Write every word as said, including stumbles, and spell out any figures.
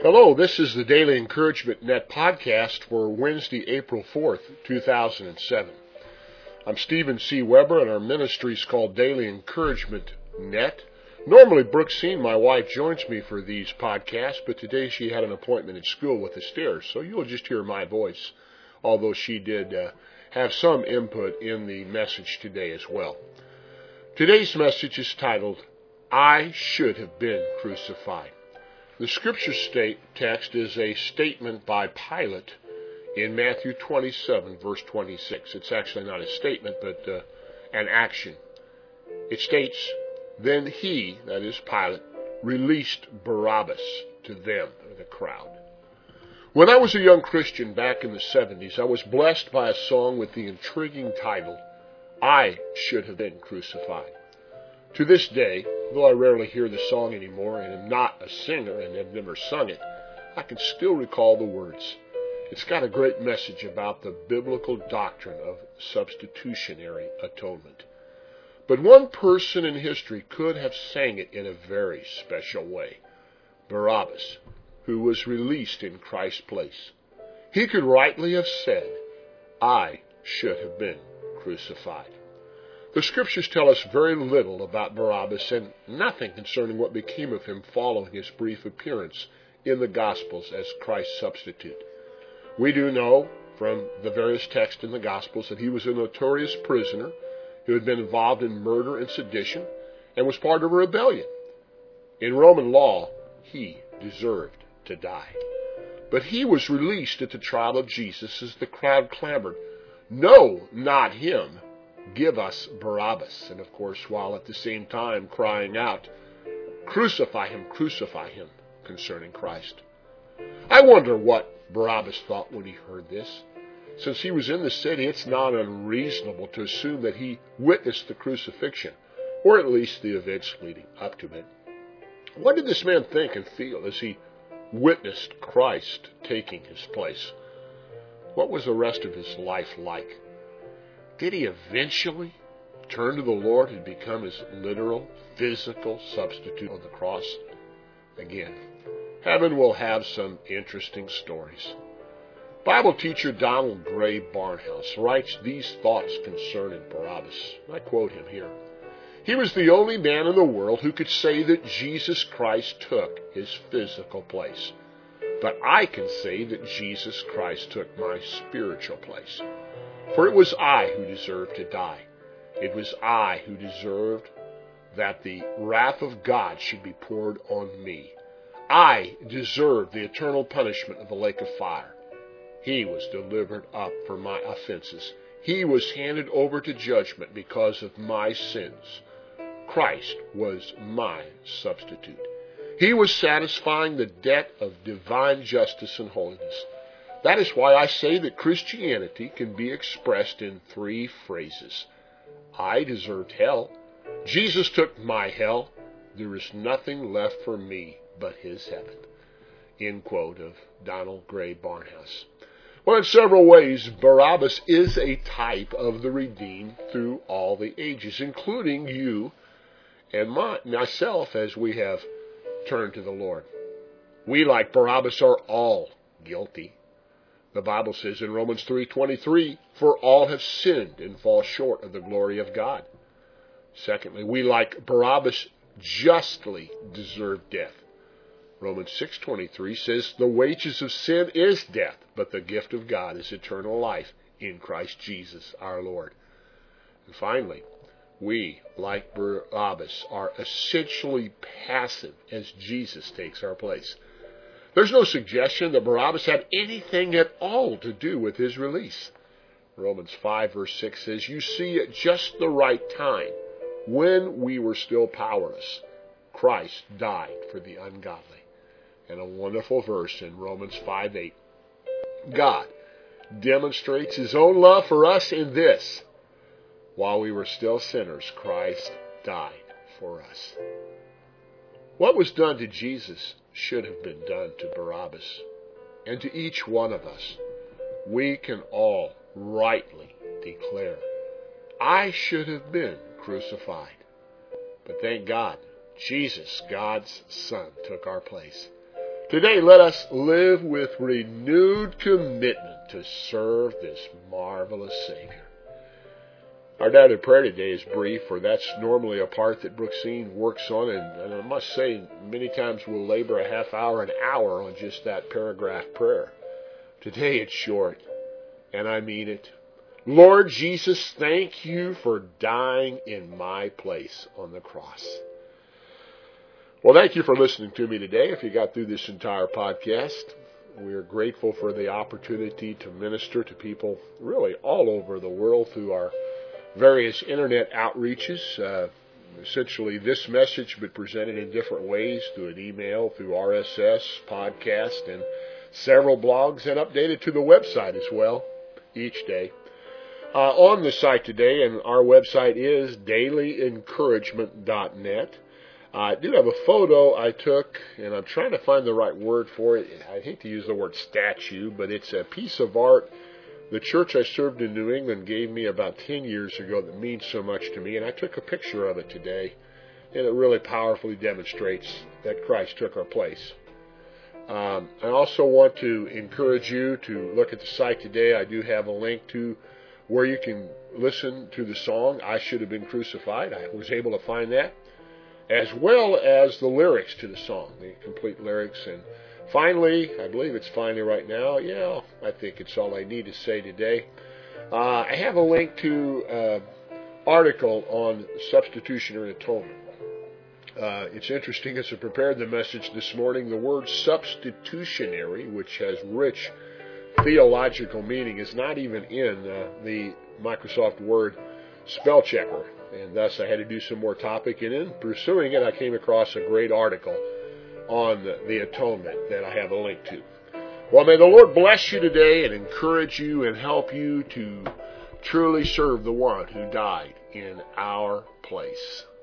Hello, this is the Daily Encouragement Net podcast for Wednesday, April fourth, two thousand seven. I'm Stephen C. Weber, and our ministry is called Daily Encouragement Net. Normally, Brooksine, my wife, joins me for these podcasts, but today she had an appointment at school with the stairs, so you'll just hear my voice, although she did uh, have some input in the message today as well. Today's message is titled, I Should Have Been Crucified. The scripture state text is a statement by Pilate in Matthew twenty-seven, verse twenty-six. It's actually not a statement, but uh, an action. It states, Then he, that is Pilate, released Barabbas to them, or the crowd. When I was a young Christian back in the seventies, I was blessed by a song with the intriguing title, I Should Have Been Crucified. To this day, though I rarely hear the song anymore and am not a singer and have never sung it, I can still recall the words. It's got a great message about the biblical doctrine of substitutionary atonement. But one person in history could have sang it in a very special way. Barabbas, who was released in Christ's place. He could rightly have said, I should have been crucified. The scriptures tell us very little about Barabbas and nothing concerning what became of him following his brief appearance in the Gospels as Christ's substitute. We do know from the various texts in the Gospels that he was a notorious prisoner who had been involved in murder and sedition and was part of a rebellion. In Roman law, he deserved to die. But he was released at the trial of Jesus as the crowd clamored, No, not him. Give us Barabbas. And of course, while at the same time crying out, Crucify him, crucify him, concerning Christ. I wonder what Barabbas thought when he heard this. Since he was in the city, it's not unreasonable to assume that he witnessed the crucifixion, or at least the events leading up to it. What did this man think and feel as he witnessed Christ taking his place? What was the rest of his life like? Did he eventually turn to the Lord and become his literal, physical substitute on the cross? Again, heaven will have some interesting stories. Bible teacher Donald Gray Barnhouse writes these thoughts concerning Barabbas. I quote him here. He was the only man in the world who could say that Jesus Christ took his physical place. But I can say that Jesus Christ took my spiritual place. For it was I who deserved to die. It was I who deserved that the wrath of God should be poured on me. I deserved the eternal punishment of the lake of fire. He was delivered up for my offenses. He was handed over to judgment because of my sins. Christ was my substitute. He was satisfying the debt of divine justice and holiness. That is why I say that Christianity can be expressed in three phrases. I deserved hell. Jesus took my hell. There is nothing left for me but his heaven. End quote of Donald Gray Barnhouse. Well, in several ways, Barabbas is a type of the redeemed through all the ages, including you and my, myself as we have turned to the Lord. We, like Barabbas, are all guilty. The Bible says in Romans three twenty-three, For all have sinned and fall short of the glory of God. Secondly, we, like Barabbas, justly deserve death. Romans six twenty-three says, The wages of sin is death, but the gift of God is eternal life in Christ Jesus our Lord. And finally, we, like Barabbas, are essentially passive as Jesus takes our place. There's no suggestion that Barabbas had anything at all to do with his release. Romans five verse six says, You see at just the right time, when we were still powerless, Christ died for the ungodly. And a wonderful verse in Romans five eight. God demonstrates his own love for us in this. While we were still sinners, Christ died for us. What was done to Jesus should have been done to Barabbas. And to each one of us, we can all rightly declare, I should have been crucified. But thank God, Jesus, God's Son, took our place. Today, let us live with renewed commitment to serve this marvelous Savior. Our guided prayer today is brief, for that's normally a part that Brooksine works on, and, and I must say, many times we'll labor a half hour, an hour on just that paragraph prayer. Today it's short, and I mean it. Lord Jesus, thank you for dying in my place on the cross. Well, thank you for listening to me today. If you got through this entire podcast, we are grateful for the opportunity to minister to people really all over the world through our various internet outreaches. Uh, essentially this message, but presented in different ways through an email, through R S S, podcast, and several blogs, and updated to the website as well each day. Uh, on the site today, and our website is daily encouragement dot net. I do have a photo I took, and I'm trying to find the right word for it. I hate to use the word statue, but it's a piece of art the church I served in New England gave me about ten years ago that means so much to me, and I took a picture of it today, and it really powerfully demonstrates that Christ took our place. Um, I also want to encourage you to look at the site today. I do have a link to where you can listen to the song, I Should Have Been Crucified. I was able to find that, as well as the lyrics to the song, the complete lyrics. And finally, I believe it's finally right now, yeah, I think it's all I need to say today. Uh, I have a link to an uh, article on substitutionary atonement. Uh, it's interesting, as I prepared the message this morning, the word substitutionary, which has rich theological meaning, is not even in uh, the Microsoft Word spell checker. And thus I had to do some more topic, and in pursuing it I came across a great article on the, the atonement that I have a link to. Well, may the Lord bless you today and encourage you and help you to truly serve the one who died in our place.